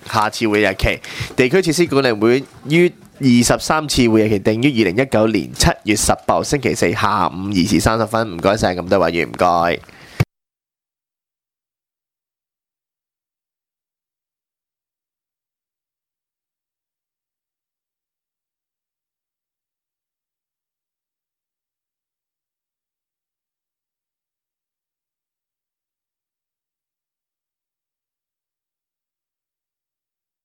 下次會議日期。地區設施管理會於23次會議期定於2019年7月18號星期四下午2時30分。唔該晒咁多位議員，唔該。